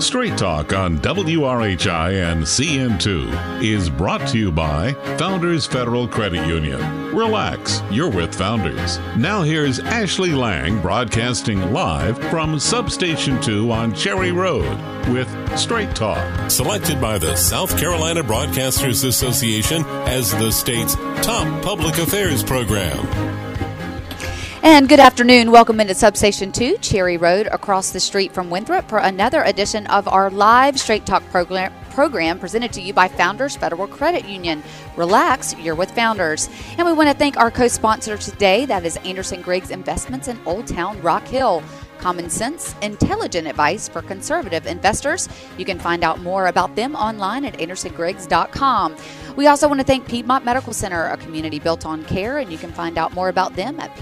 Straight Talk on WRHI and CN2 is brought to you by Founders Federal Credit Union. Relax, you're with Founders. Now here's Ashley Lang broadcasting live from Substation 2 on Cherry Road with Straight Talk. Selected by the South Carolina Broadcasters Association as the state's top public affairs program. And good afternoon. Welcome into Substation 2, Cherry Road, across the street from Winthrop for another edition of our live Straight Talk program presented to you by Founders Federal Credit Union. Relax, you're with Founders. And we want to thank our co-sponsor today. That is Anderson Griggs Investments in Old Town Rock Hill. Common sense, intelligent advice for conservative investors. You can find out more about them online at andersongriggs.com. We also want to thank Piedmont Medical Center, a community built on care, and you can find out more about them at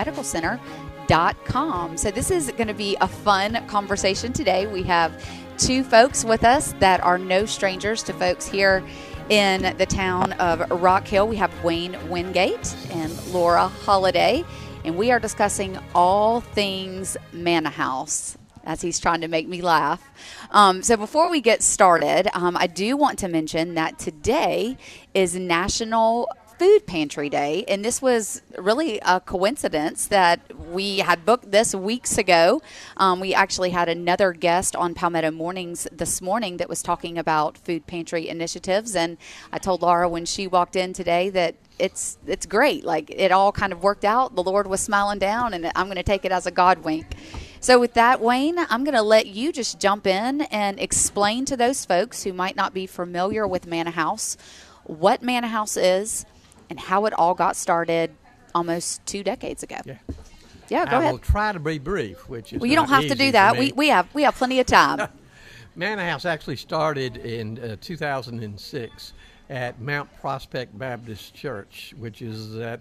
piedmontmedicalcenter.com. So this is going to be a fun conversation today. We have two folks with us that are no strangers to folks here in the town of Rock Hill. We have Wayne Wingate and Laura Holliday. And we are discussing all things Manor House, as he's trying to make me laugh. So before we get started, I do want to mention that today is National Food Pantry Day, and this was really a coincidence that we had booked this weeks ago. We actually had another guest on Palmetto Mornings this morning that was talking about food pantry initiatives, and I told Laura when she walked in today that it's great. Like, it all kind of worked out. The Lord was smiling down, and I'm going to take it as a God wink. So with that, Wayne, I'm going to let you just jump in and explain to those folks who might not be familiar with Manor House what Manor House is and how it all got started almost 2 decades ago. Yeah, go ahead. I will try to be brief, which is well, you don't have to do that. We have plenty of time. Manor House actually started in 2006 at Mount Prospect Baptist Church, which is that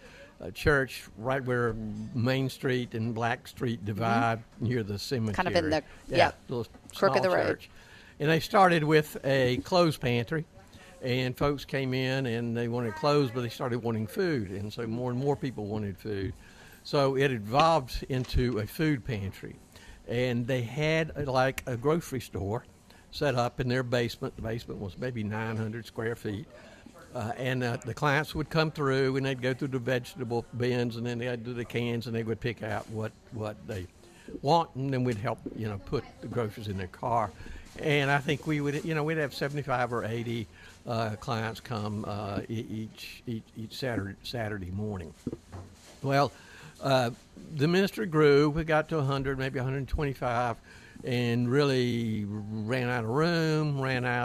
church right where Main Street and Black Street divide near the cemetery. Kind of in the little crook of the road. Church. And they started with a clothes pantry. And folks came in and they wanted clothes, but they started wanting food. And so more and more people wanted food. So it evolved into a food pantry. And they had like a grocery store set up in their basement. The basement was maybe 900 square feet. And the clients would come through and they'd go through the vegetable bins and then they'd do the cans and they would pick out what they want. And then we'd help, put the groceries in their car. And I think we would, we'd have 75 or 80 clients come each Saturday morning. Well, the ministry grew. We got to 100, maybe 125, and really ran out of room, ran out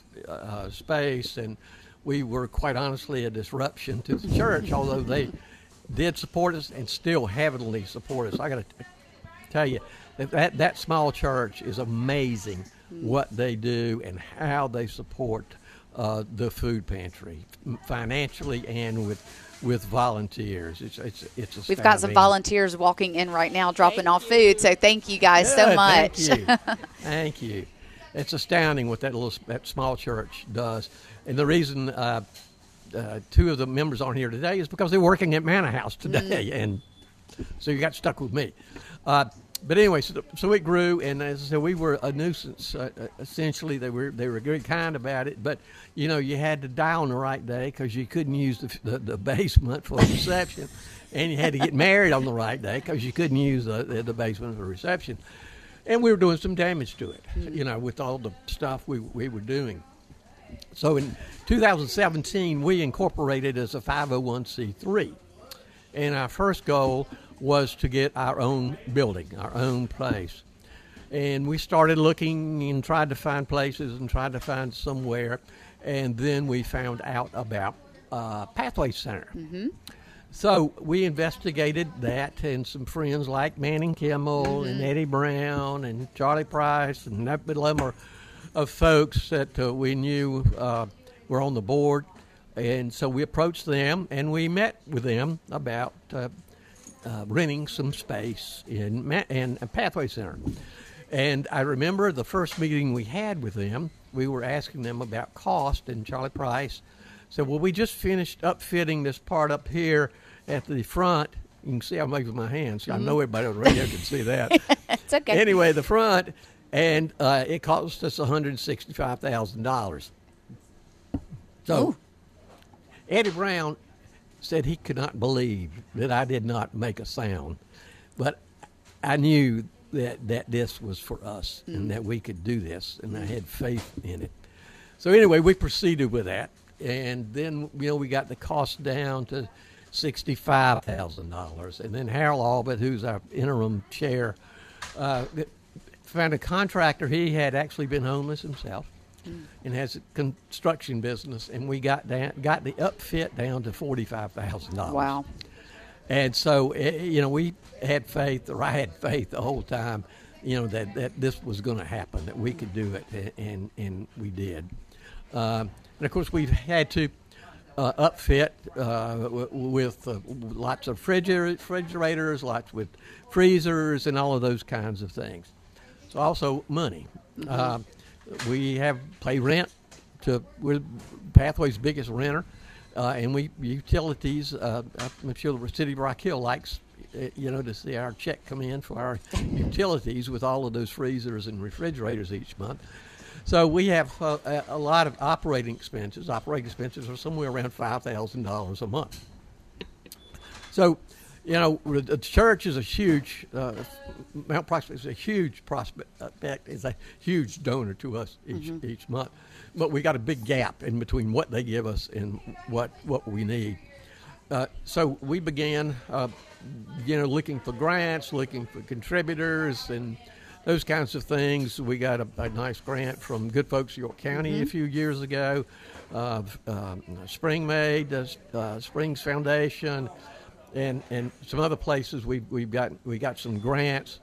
of space, and we were quite honestly a disruption to the church, although they did support us and still heavily support us. I got to tell you, that small church is amazing what they do and how they support the food pantry financially and with volunteers. It's astounding. We've got some volunteers walking in right now dropping off food, so thank you guys so much. Thank you. It's astounding what that small church does. And the reason two of the members on here today is because they're working at Manor House today, and so you got stuck with me. But anyway, so it grew, and as I said, we were a nuisance. Essentially, they were very kind about it, but you had to die on the right day because you couldn't use the basement for a reception, and you had to get married on the right day because you couldn't use the basement for a reception, and we were doing some damage to it, with all the stuff we were doing. So in 2017, we incorporated as a 501c3, and our first goal was to get our own building, our own place. And we started looking and tried to find places and tried to find somewhere. And then we found out about Pathway Center. Mm-hmm. So we investigated that, and some friends like Manning Kimmel and Eddie Brown and Charlie Price and that number of folks that we knew were on the board. And so we approached them and we met with them about renting some space in Pathway Center. And I remember the first meeting we had with them, we were asking them about cost, and Charlie Price said, well, we just finished upfitting this part up here at the front. You can see I'm waving my hands. I know everybody on the radio can see that. It's okay. Anyway, the front, And it cost us $165,000. So Ooh. Eddie Brown said he could not believe that I did not make a sound. But I knew that this was for us and that we could do this, and I had faith in it. So anyway, we proceeded with that. And then, we got the cost down to $65,000. And then Harold Albert, who's our interim chair, found a contractor. He had actually been homeless himself and has a construction business. And we got the upfit down to $45,000. Wow. And so, we had faith, or I had faith the whole time, that this was going to happen, that we could do it, and we did. And, of course, we've had to upfit with lots of refrigerators, lots with freezers, and all of those kinds of things. So also money. We have pay rent. We're Pathway's biggest renter. And utilities, I'm sure the city of Rock Hill likes, to see our check come in for our utilities with all of those freezers and refrigerators each month. So we have a lot of operating expenses. Operating expenses are somewhere around $5,000 a month. So, the church is a huge, Mount Prospect is a huge prospect, is a huge donor to us each month. But we got a big gap in between what they give us and what we need. So we began, looking for grants, looking for contributors, and those kinds of things. We got a nice grant from Good Folks York County a few years ago, SpringMade, Springs Foundation, and some other places. We got some grants,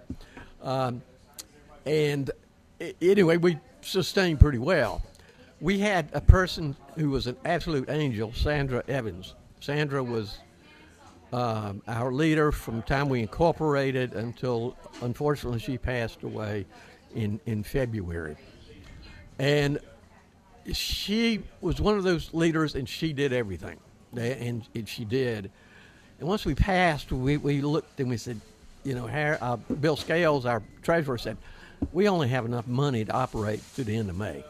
and anyway, we sustained pretty well. We had a person who was an absolute angel, Sandra Evans. Sandra was our leader from the time we incorporated until, unfortunately, she passed away in February. And she was one of those leaders, and she did everything, and she did. And once we passed, we looked and we said, Bill Scales, our treasurer, said, we only have enough money to operate through the end of May.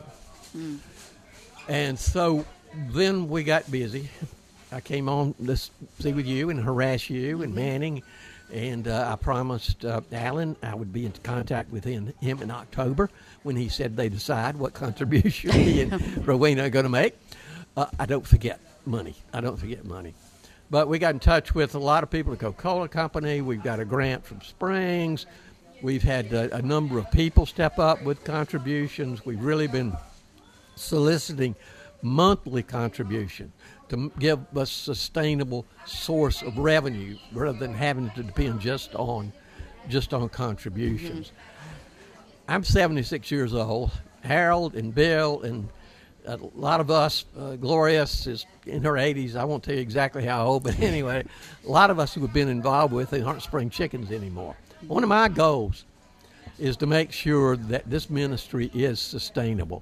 And so then we got busy. I came on to see with you and harass you and Manning, and I promised Alan I would be in contact with him in October when he said they decide what contribution he and Rowena are going to make. I don't forget money. But we got in touch with a lot of people at the Coca-Cola Company. We've got a grant from Springs. We've had a number of people step up with contributions. We've really been soliciting monthly contribution to give us sustainable source of revenue rather than having to depend just on contributions. I'm 76 years old. Harold and Bill and a lot of us, Gloria is in her 80s. I won't tell you exactly how old, but anyway, a lot of us who have been involved with it aren't spring chickens anymore. One of my goals is to make sure that this ministry is sustainable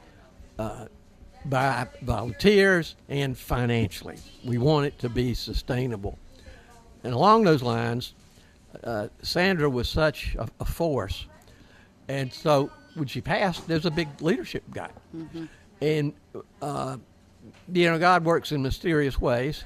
by volunteers and financially. We want it to be sustainable. And along those lines, Sandra was such a force. And so when she passed, there's a big leadership gap. And, God works in mysterious ways.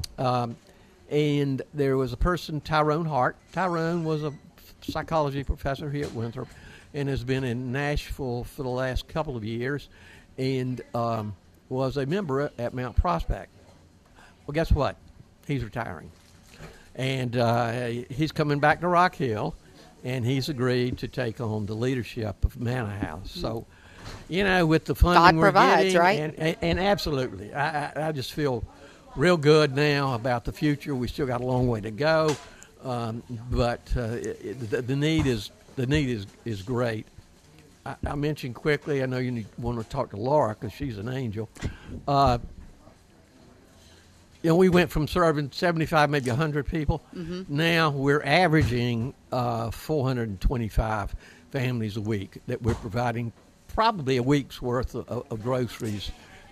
And there was a person, Tyrone Hart. Tyrone was a psychology professor here at Winthrop and has been in Nashville for the last couple of years and was a member at Mount Prospect. Well, guess what? He's retiring. And he's coming back to Rock Hill, and he's agreed to take on the leadership of Manor House. So, with the funding God provides, we're right? getting, and absolutely, I just feel real good now about the future. We still got a long way to go, but the need is great. I mentioned quickly, I know you want to talk to Laura because she's an angel. We went from serving 75, maybe 100 people. Now we're averaging 425 families a week that we're providing probably a week's worth of groceries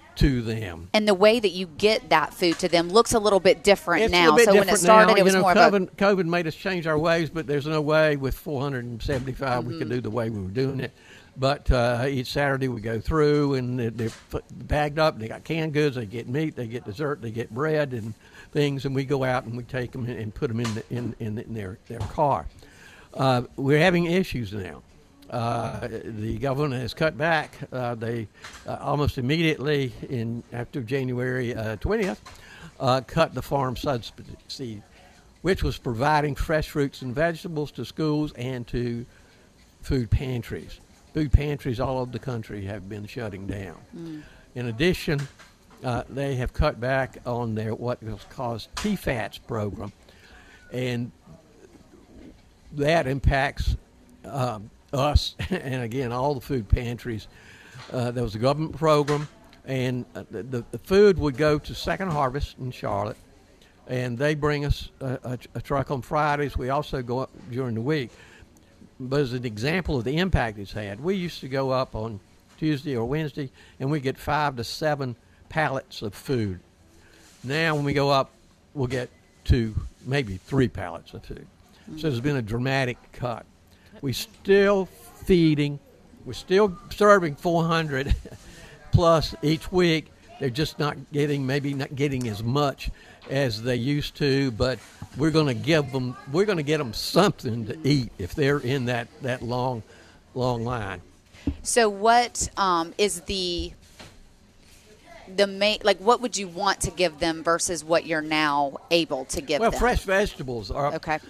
to them. And the way that you get that food to them looks a little bit different It's now. a bit So when it different started, now. it was more of a COVID made us change our ways, but there's no way with 475 we could do the way we were doing it. But each Saturday we go through, and they're bagged up. They got canned goods. They get meat. They get dessert. They get bread and things. And we go out and we take them and put them in their car. We're having issues now. The government has cut back. They almost immediately after January 20th cut the farm subsidy, which was providing fresh fruits and vegetables to schools and to food pantries. Food pantries all over the country have been shutting down. In addition, they have cut back on their what was called TFATS program, and that impacts us and again all the food pantries. There was a government program, and the food would go to Second Harvest in Charlotte, and they bring us a truck on Fridays. We also go up during the week. But as an example of the impact it's had, we used to go up on Tuesday or Wednesday, and we get 5 to 7 pallets of food. Now when we go up, we'll get 2, maybe 3 pallets of food. So there's been a dramatic cut. We're still feeding. We're still serving 400 plus each week. They're just maybe not getting as much as they used to, but we're going to get them something to eat if they're in that long line. So what is the main, like, what would you want to give them versus what you're now able to give them? Well, fresh vegetables are. Okay.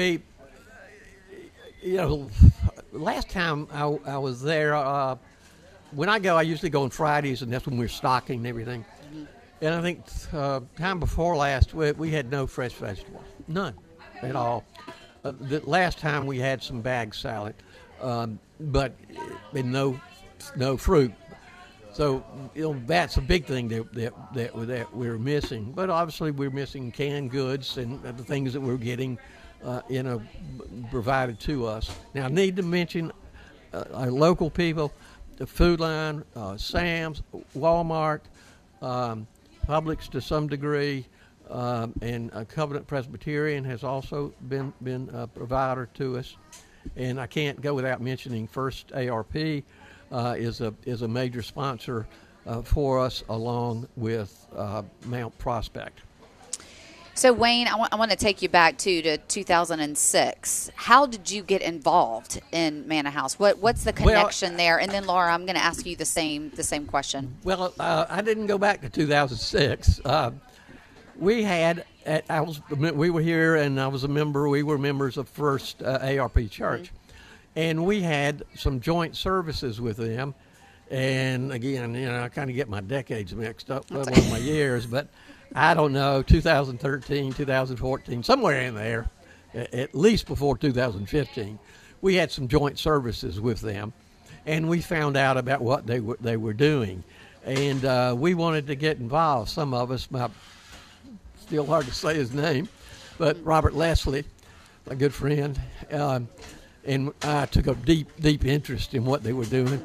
Last time I was there, when I go, I usually go on Fridays, and that's when we're stocking and everything. Mm-hmm. And I think time before last, we had no fresh vegetables, none at all. The last time we had some bagged salad, but no fruit. So that's a big thing that we're missing. But obviously we're missing canned goods and the things that we're getting, provided to us. Now I need to mention our local people, the Food Line, Sam's, Walmart, Publix to some degree, and Covenant Presbyterian has also been a provider to us. And I can't go without mentioning First ARP is a major sponsor for us, along with Mount Prospect. So Wayne, I want to take you back to 2006. How did you get involved in Manna House? What's the connection there? And then Laura, I'm going to ask you the same question. Well, I didn't go back to 2006. We were here, and I was a member. We were members of First ARP Church, mm-hmm. and we had some joint services with them. And again, I kind of get my decades mixed up with my years, but I don't know, 2013, 2014, somewhere in there, at least before 2015, we had some joint services with them, and we found out about what they were doing, and we wanted to get involved. Some of us, still hard to say his name, but Robert Leslie, a good friend, and I took a deep interest in what they were doing,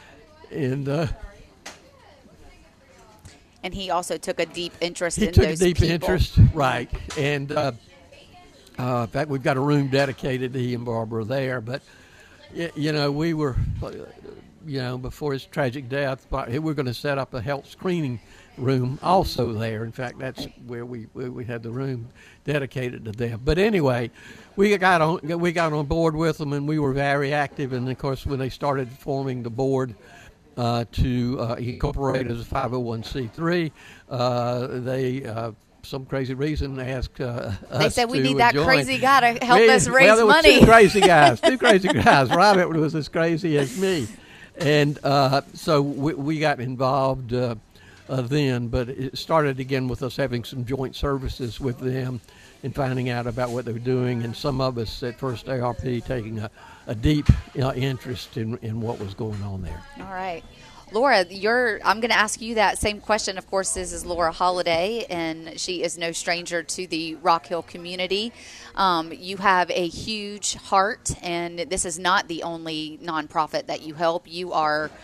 and he also took a deep interest in those people. He took a deep interest, right. And in fact, we've got a room dedicated to he and Barbara there. But, we were, before his tragic death, we were going to set up a health screening room also there. In fact, that's where we had the room dedicated to them. But anyway, we got on board with them, and we were very active. And, of course, when they started forming the board, to incorporate as a 501c3. They, some crazy reason, asked us They said, we to need that join. crazy guy to help us raise there money. Were two crazy guys. Robert was as crazy as me. And so we got involved then, but it started again with us having some joint services with them and finding out about what they were doing, and some of us at First ARP taking a deep interest in what was going on there. All right. Laura, I'm going to ask you that same question. Of course, this is Laura Holiday, and she is no stranger to the Rock Hill community. You have a huge heart, and this is not the only nonprofit that you help. You are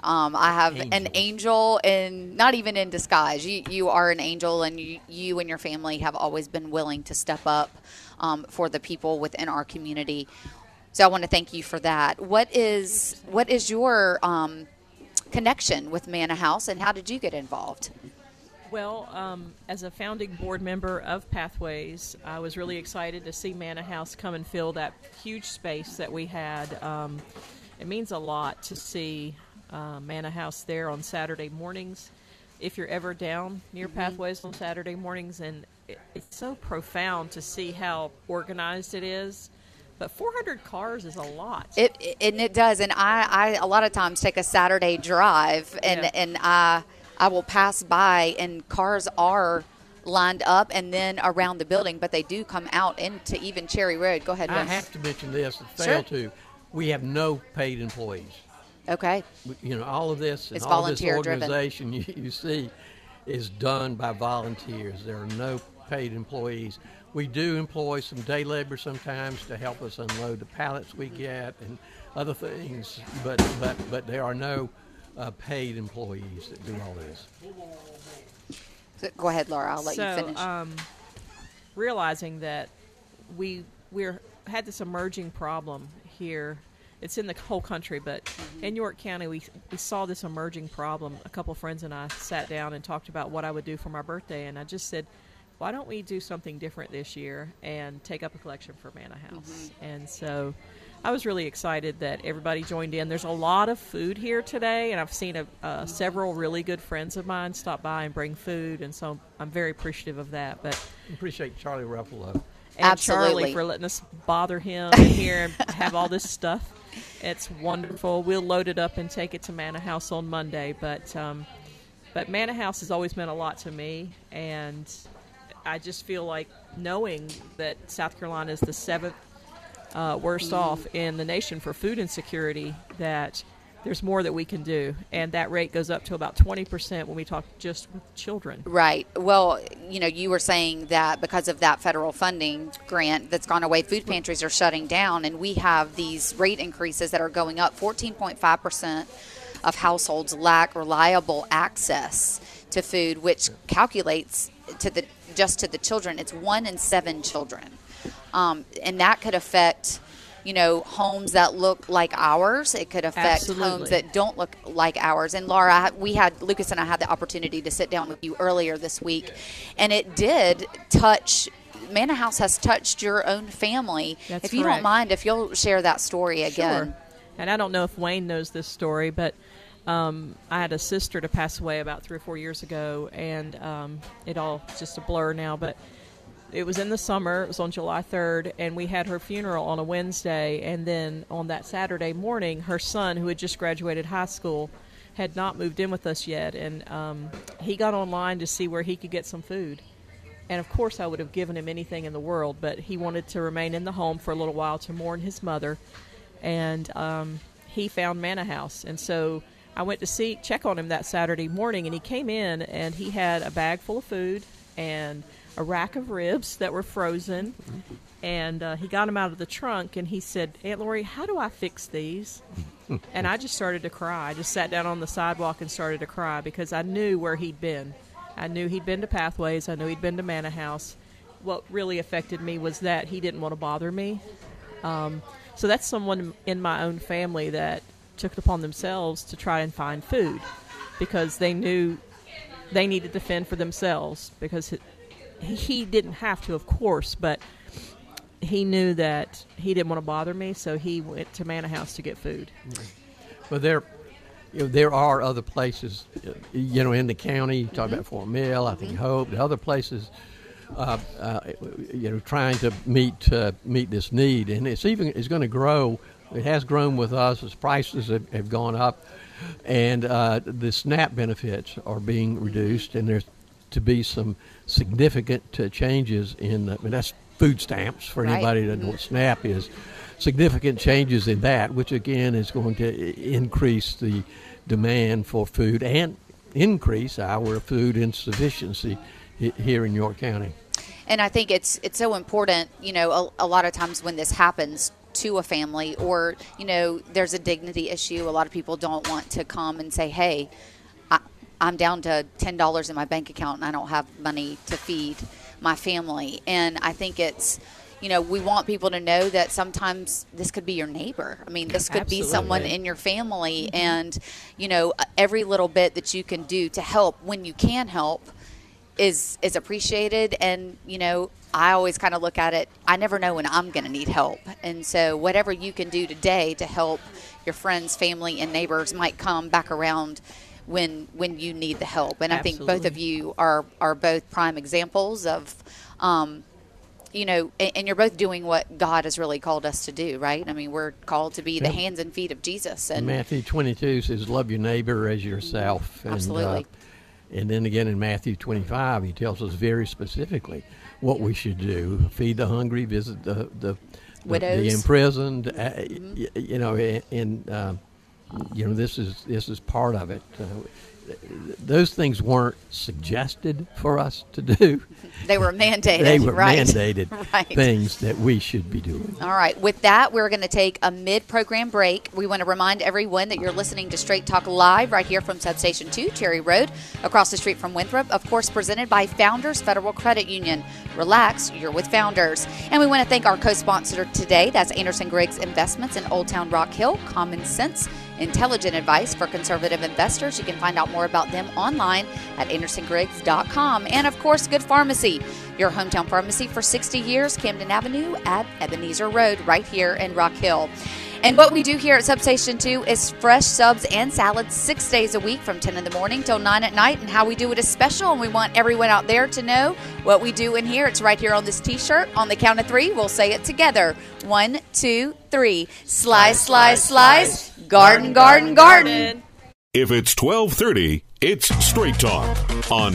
I have an angel, and not even in disguise. You are an angel, and you and your family have always been willing to step up for the people within our community. So I want to thank you for that. What is your connection with Manna House, and how did you get involved? Well, as a founding board member of Pathways, I was really excited to see Manna House come and fill that huge space that we had. It means a lot to see Manna House there on Saturday mornings. If you're ever down near Pathways on Saturday mornings, and it's so profound to see how organized it is. But 400 cars is a lot. It does, and I a lot of times take a Saturday drive, and I will pass by, and cars are lined up and then around the building, but they do come out into even Cherry Road. Go ahead, Wes. I have to mention this. Sure. We have no paid employees. Okay. All of this and it's all this volunteer organization you see is done by volunteers. There are no paid employees. We do employ some day labor sometimes to help us unload the pallets we get and other things, but there are no paid employees that do all this. So, go ahead, Laura. I'll let you finish. Realizing that we had this emerging problem here. It's in the whole country, but in York County, we saw this emerging problem. A couple friends and I sat down and talked about what I would do for my birthday, and I just said, why don't we do something different this year and take up a collection for Manna House? And so I was really excited that everybody joined in. There's a lot of food here today, and I've seen several really good friends of mine stop by and bring food, and so I'm very appreciative of that. But appreciate Charlie Ruffalo. And Absolutely. Charlie for letting us bother him in here and have all this stuff. It's wonderful. We'll load it up and take it to Manna House on Monday. But Manna House has always meant a lot to me, and I just feel like knowing that South Carolina is the 7th worst off in the nation for food insecurity, that there's more that we can do. And that rate goes up to about 20% when we talk just with children. Right. Well, you were saying that because of that federal funding grant that's gone away, food pantries are shutting down, and we have these rate increases that are going up. 14.5% of households lack reliable access to food, which calculates to the children. It's 1 in 7 children. And that could affect, homes that look like ours. It could affect Absolutely. Homes that don't look like ours. And Laura, Lucas and I had the opportunity to sit down with you earlier this week, and it did touch. Manna House has touched your own family. That's if you correct. don't mind, if you'll share that story again. Sure. And I don't know if Wayne knows this story, but I had a sister to pass away about 3 or 4 years ago, and it all just a blur now, but it was in the summer. It was on July 3rd, and we had her funeral on a Wednesday, and then on that Saturday morning, her son, who had just graduated high school, had not moved in with us yet, and he got online to see where he could get some food. And, of course, I would have given him anything in the world, but he wanted to remain in the home for a little while to mourn his mother, and he found Manna House. And so I went to check on him that Saturday morning, and he came in, and he had a bag full of food and a rack of ribs that were frozen, and he got them out of the trunk, and he said, Aunt Lori, how do I fix these? And I just started to cry. I just sat down on the sidewalk and started to cry because I knew where he'd been. I knew he'd been to Pathways. I knew he'd been to Manna House. What really affected me was that he didn't want to bother me. So that's someone in my own family that took it upon themselves to try and find food because they knew they needed to fend for themselves, because he didn't have to, of course, but he knew that he didn't want to bother me, so he went to Manna House to get food. But there are other places, in the county. You talk about Fort Mill, I think Hope, the other places, trying to meet this need, and it's going to grow. It has grown with us as prices have gone up, and the SNAP benefits are being reduced, and there's to be some significant changes in. That's food stamps for anybody that knows what SNAP is. Significant changes in that, which again is going to increase the demand for food and increase our food insufficiency here in York County. And I think it's so important, a lot of times when this happens, to a family, or, there's a dignity issue. A lot of people don't want to come and say, hey, I'm down to $10 in my bank account and I don't have money to feed my family. And I think it's, we want people to know that sometimes this could be your neighbor. I mean, this could be someone in your family. And, every little bit that you can do to help when you can help is appreciated. And, I always kind of look at it, I never know when I'm going to need help. And so whatever you can do today to help your friends, family, and neighbors might come back around when you need the help. And I think both of you are both prime examples of, and you're both doing what God has really called us to do, right? I mean, we're called to be the hands and feet of Jesus. And Matthew 22 says, love your neighbor as yourself. Absolutely. And then again in Matthew 25, he tells us very specifically what we should do: feed the hungry, visit the widows, the imprisoned. This is part of it. Those things weren't suggested for us to do. They were mandated. They were right? mandated right. things that we should be doing. All right. With that, we're going to take a mid-program break. We want to remind everyone that you're listening to Straight Talk Live right here from Substation 2, Cherry Road, across the street from Winthrop. Of course, presented by Founders Federal Credit Union. Relax, you're with Founders. And we want to thank our co-sponsor today. That's Anderson Griggs Investments in Old Town Rock Hill. Common sense, intelligent advice for conservative investors. You can find out more about them online at andersongriggs.com. And, of course, Good Pharmacy, your hometown pharmacy for 60 years, Camden Avenue at Ebenezer Road, right here in Rock Hill. And what we do here at Substation 2 is fresh subs and salads 6 days a week from 10 in the morning till 9 at night. And how we do it is special, and we want everyone out there to know what we do in here. It's right here on this T-shirt. On the count of three, we'll say it together. 1, 2, 3. Slice, slice, slice. Garden, garden, garden. If it's 12:30, it's Straight Talk on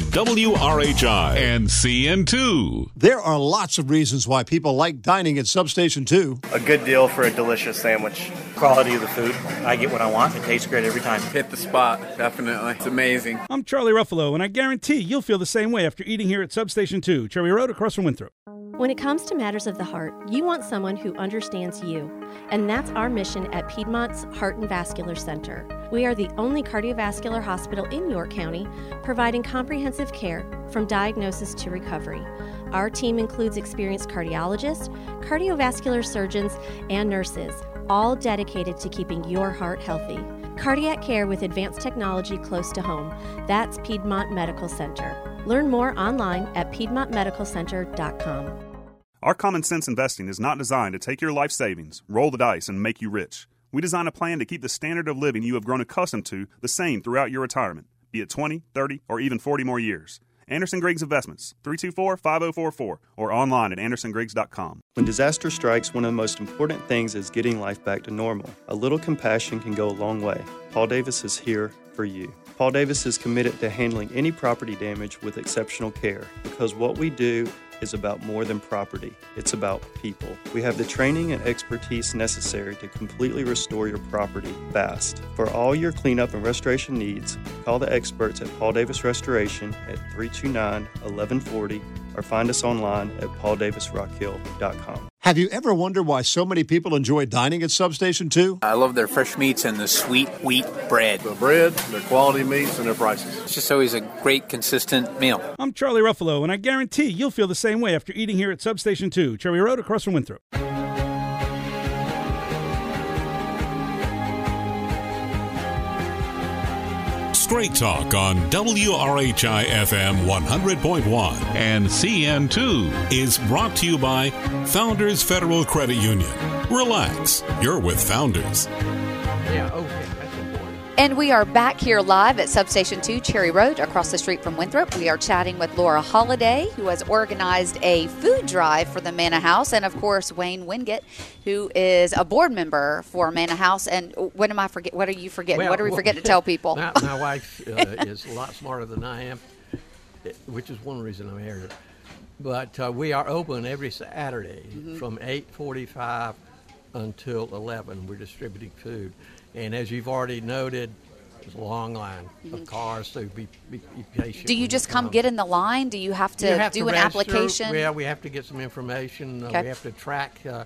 WRHI and CN2. There are lots of reasons why people like dining at Substation 2. A good deal for a delicious sandwich. Quality of the food. I get what I want. It tastes great every time. Hit the spot, definitely. It's amazing. I'm Charlie Ruffalo, and I guarantee you'll feel the same way after eating here at Substation 2, Cherry Road, across from Winthrop. When it comes to matters of the heart, you want someone who understands you. And that's our mission at Piedmont's Heart and Vascular Center. We are the only cardiovascular hospital in York County providing comprehensive care from diagnosis to recovery. Our team includes experienced cardiologists, cardiovascular surgeons, and nurses, all dedicated to keeping your heart healthy. Cardiac care with advanced technology close to home. That's Piedmont Medical Center. Learn more online at piedmontmedicalcenter.com. Our common sense investing is not designed to take your life savings, roll the dice, and make you rich. We design a plan to keep the standard of living you have grown accustomed to the same throughout your retirement, be it 20, 30, or even 40 more years. Anderson Griggs Investments, 324-5044, or online at andersongriggs.com. When disaster strikes, one of the most important things is getting life back to normal. A little compassion can go a long way. Paul Davis is here for you. Paul Davis is committed to handling any property damage with exceptional care, because what we do is about more than property. It's about people. We have the training and expertise necessary to completely restore your property fast. For all your cleanup and restoration needs, call the experts at Paul Davis Restoration at 329-1140 or find us online at pauldavisrockhill.com. Have you ever wondered why so many people enjoy dining at Substation 2? I love their fresh meats and the sweet wheat bread. The bread, their quality meats, and their prices. It's just always a great, consistent meal. I'm Charlie Ruffalo, and I guarantee you'll feel the same way after eating here at Substation 2, Cherry Road, across from Winthrop. Straight Talk on WRHI FM 100.1 and CN2 is brought to you by Founders Federal Credit Union. Relax, you're with Founders. Yeah, okay, that's important. And we are back here live at Substation 2, Cherry Road, across the street from Winthrop. We are chatting with Laura Holiday, who has organized a food drive for the Manna House, and, of course, Wayne Wingate, who is a board member for Manna House. And what am I forget? What are you forgetting? Well, what do we forget to tell people? My wife is a lot smarter than I am, which is one reason I'm here. But we are open every Saturday from 8:45 until 11. We're distributing food. And as you've already noted, there's a long line of cars, so be patient. Do you just come get in the line? Do you have to do an application? Yeah, we have to get some information. Okay. We have to track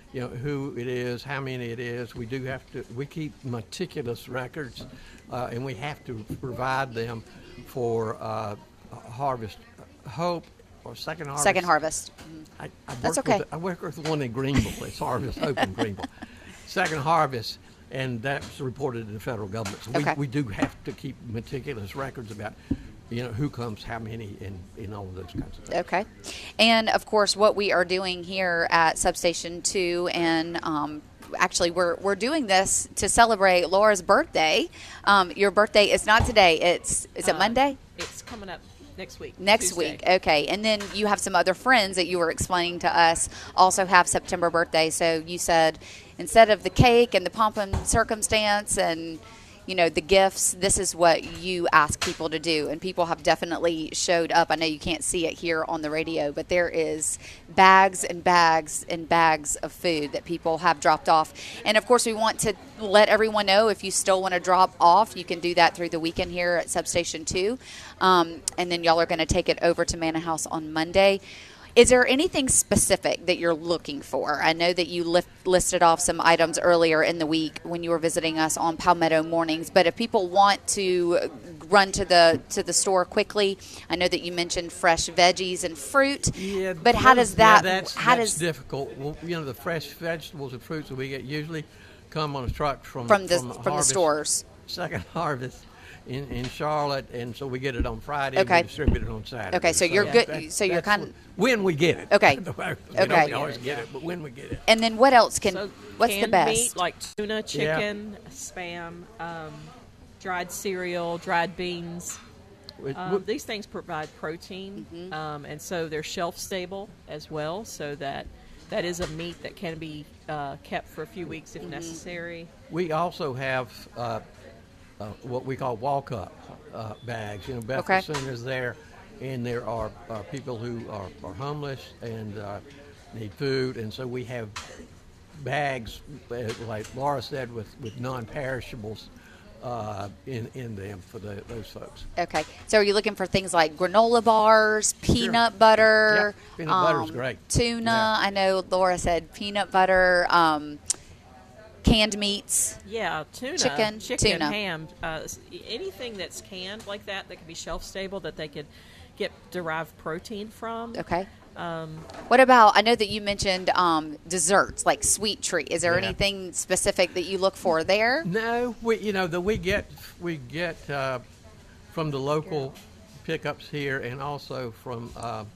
who it is, how many it is. We do have to. We keep meticulous records, and we have to provide them for Harvest Hope or Second Harvest. Second Harvest. That's okay. I work with the one in Greenville. It's Harvest Hope in Greenville. Second Harvest, and that's reported to the federal government. So we do have to keep meticulous records about who comes, how many, and all of those kinds of things. Okay. And, of course, what we are doing here at Substation 2, and actually we're doing this to celebrate Laura's birthday. Your birthday is not today. Is it Monday? It's coming up next week. Next Tuesday. week. Okay. And then you have some other friends that you were explaining to us also have September birthday. So you said instead of the cake and the pomp and circumstance and the gifts, this is what you ask people to do. And people have definitely showed up. I know you can't see it here on the radio, but there is bags and bags and bags of food that people have dropped off. And, of course, we want to let everyone know if you still want to drop off, you can do that through the weekend here at Substation 2. And then y'all are going to take it over to Manor House on Monday. Is there anything specific that you're looking for? I know that you listed off some items earlier in the week when you were visiting us on Palmetto Mornings, but if people want to run to the store quickly, I know that you mentioned fresh veggies and fruit. Yeah, but how does that? That's difficult. Well, the fresh vegetables and fruits that we get usually come on a truck from the stores. Second Harvest in Charlotte, and so we get it on Friday Okay. And we distribute it on Saturday. Okay, so you're good. So you're kind of when we get it. Okay. We Okay. don't always get it, but when we get it. And then what else what's the canned best? meat like tuna, chicken, Spam, dried cereal, dried beans. These things provide protein, and so they're shelf stable as well. So that is a meat that can be kept for a few weeks if necessary. We also have what we call walk-up bags. Bethel Center is there, and there are people who are homeless and need food, and so we have bags, like Laura said, with non-perishables in them for those folks. Okay. So are you looking for things like granola bars, peanut butter? Yeah, peanut butter's great. Tuna. Yeah. I know Laura said peanut butter, canned meats. Yeah, tuna, chicken, tuna. ham, anything that's canned like that can be shelf stable that they could get derived protein from. Okay. What about, I know that you mentioned desserts like Sweet Treat. Is there anything specific that you look for there? No, we get from the local pickups here, and also from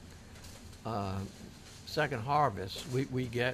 Second Harvest. We get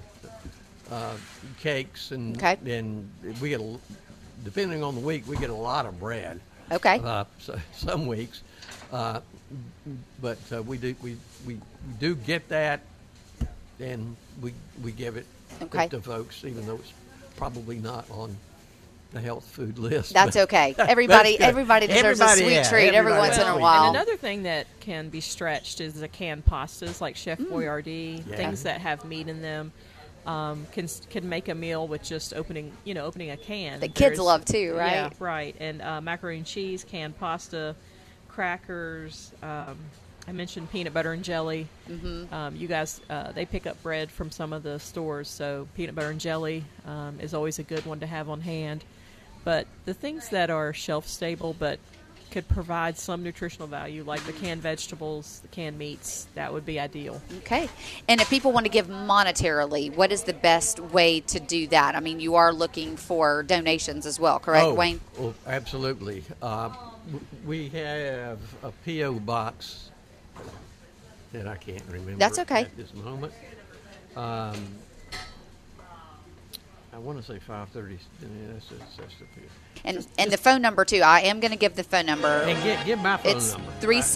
cakes and we get depending on the week we get a lot of bread. Okay. So some weeks. But we do get that, and we give it to folks, even though it's probably not on the health food list. That's okay. Everybody deserves a sweet treat every once in a while. And another thing that can be stretched is the canned pastas, like Chef Boyardee, things that have meat in them. Can make a meal with just opening a can. The kids love too, right? Yeah, right. And macaroni and cheese, canned pasta, crackers. I mentioned peanut butter and jelly. You guys, they pick up bread from some of the stores, so peanut butter and jelly is always a good one to have on hand. But the things that are shelf stable but could provide some nutritional value, like the canned vegetables, the canned meats, that would be ideal. Okay. And if people want to give monetarily, what is the best way to do that? I mean, you are looking for donations as well, correct, Wayne? Oh, absolutely. We have a P.O. box that I can't remember. That's okay. At this moment. I want to say 530. That's the P.O. And the phone number, too. I am going to give the phone number. And give my phone number. It's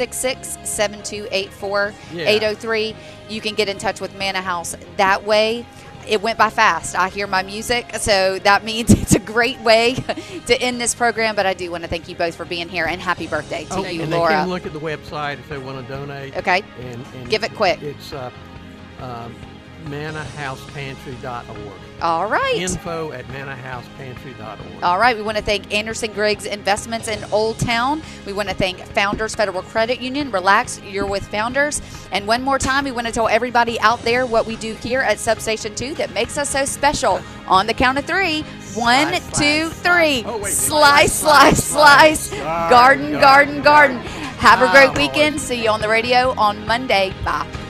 366-728-4803. You can get in touch with Manor House that way. It went by fast. I hear my music, so that means it's a great way to end this program. But I do want to thank you both for being here, and happy birthday to you, and Laura. They can look at the website if they want to donate. Okay. And give it quick. It's ManaHousePantry.org. All right. Info at ManaHousePantry.org. All right. We want to thank Anderson Griggs Investments in Old Town. We want to thank Founders Federal Credit Union. Relax, you're with Founders. And one more time, we want to tell everybody out there what we do here at Substation 2 that makes us so special. On the count of 3. 1, 2, 3. Slice, slice, slice. Garden, garden, garden. Have a great weekend. See you on the radio on Monday. Bye.